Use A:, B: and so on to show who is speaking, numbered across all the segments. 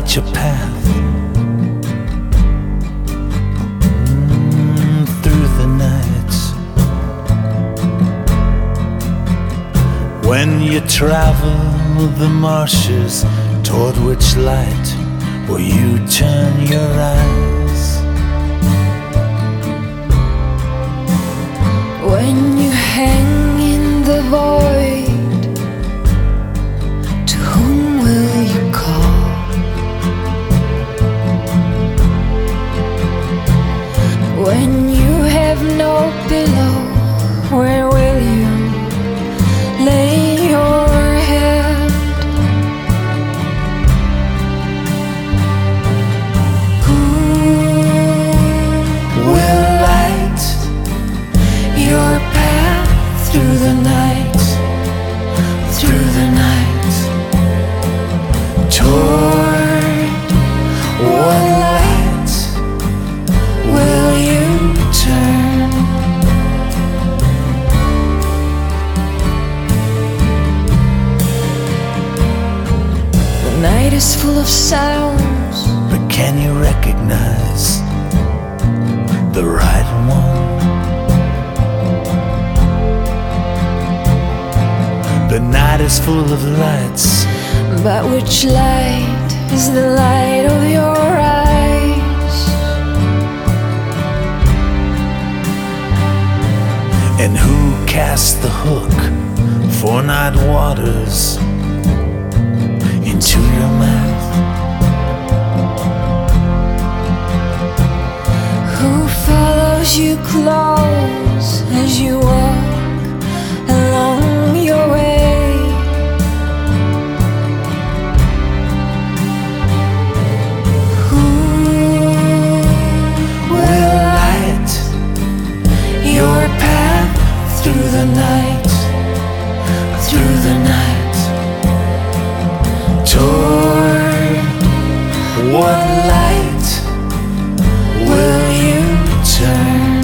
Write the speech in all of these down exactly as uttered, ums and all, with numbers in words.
A: light your path mm, through the night. When you travel the marshes, toward which light will you turn your eyes?
B: When you hang in the void, to whom will you call? When you have no pillow, where will you lay your head? Who will light your path through the night, through the night, toward what light will you turn? The night is full of sounds,
A: but can you recognize the right one? The night is full of lights,
B: but which light is the light of your eyes?
A: and who cast the hook for night waters into your mouth?
B: Who follows you close as you walk along your way? Who will light your path through the night, through the night, toward what light will you turn?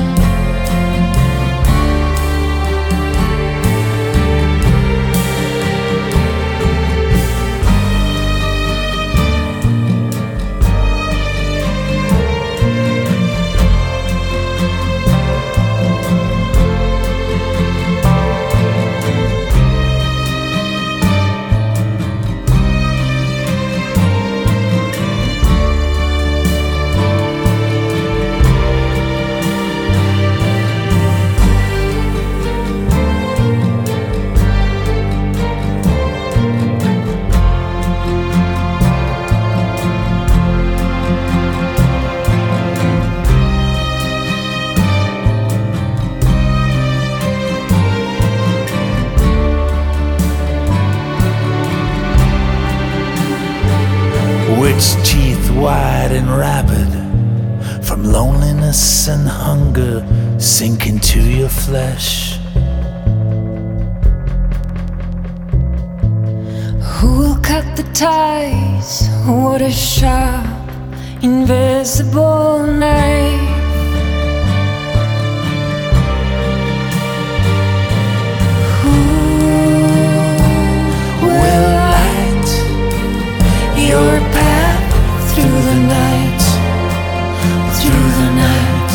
A: Which teeth wide and rabid from loneliness and hunger sink into your flesh?
B: Who will cut the ties? What a sharp, invisible knife. Who will light your path through the night, through the night,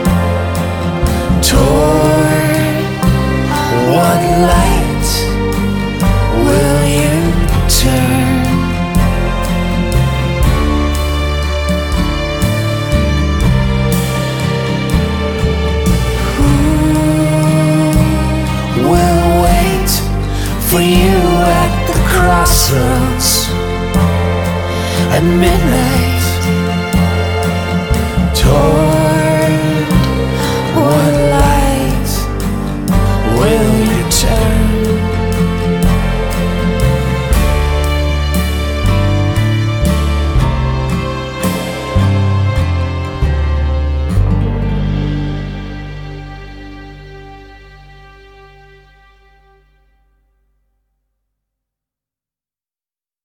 B: toward what light will you turn? Who will wait for you at the crossroads at midnight, toward